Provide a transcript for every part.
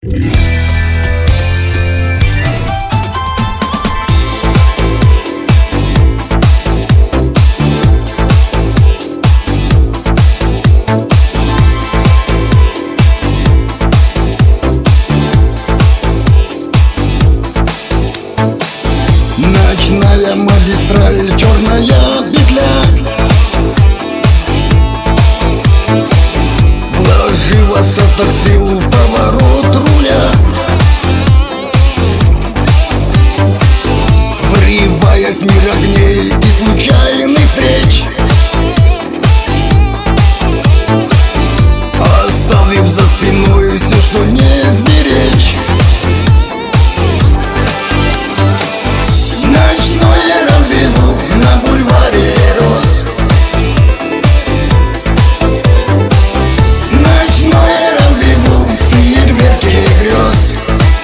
Ночная магистраль, черная петля. Вложив остаток сил в поворот руля, врываясь в мир огней и случайных встреч, оставив за спиной все, что не сберечь. Ночное рандеву на бульваре роз. Ночное рандеву в фейерверке грез.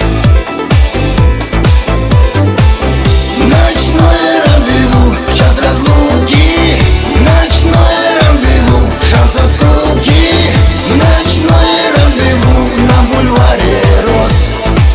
Ночное рандеву, час разлуки. Ночное рандеву, шанс оступки. Ночное рандеву на бульваре роз.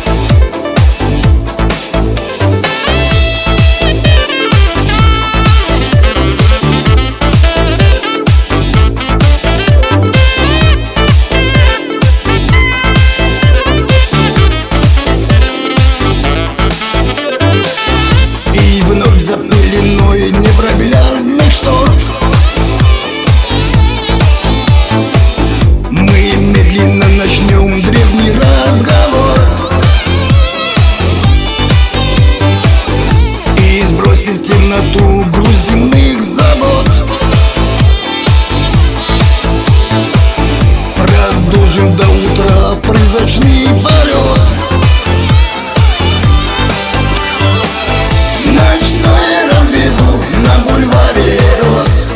За пеленой непроглядных штор мы медленно начнем древний разговор и сбросить темноту груз земных забот. Продолжим до утра призрачный полет. Ночное рандеву на бульваре роз.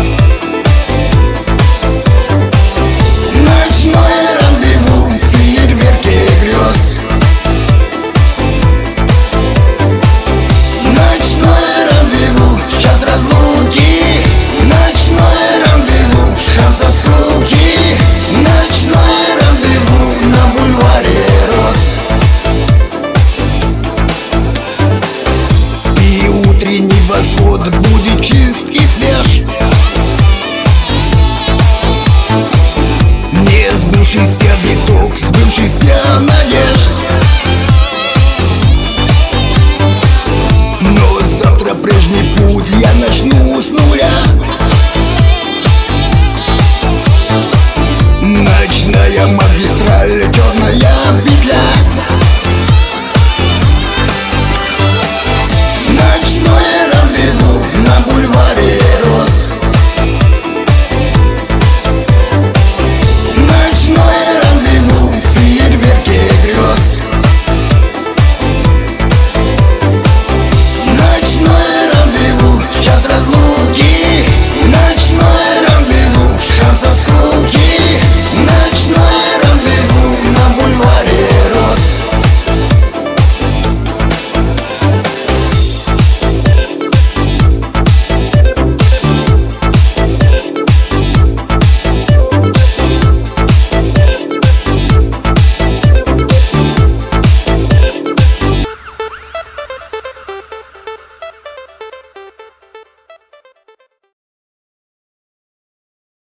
Ночное рандеву в фейерверке грез. Ночное рандеву, час разлуки. Ночное рандеву, шанс оступки. Ночное рандеву на бульваре роз. Утренний восход будет чист и свеж. Не сбывшийся виток, сбывшийся надежд.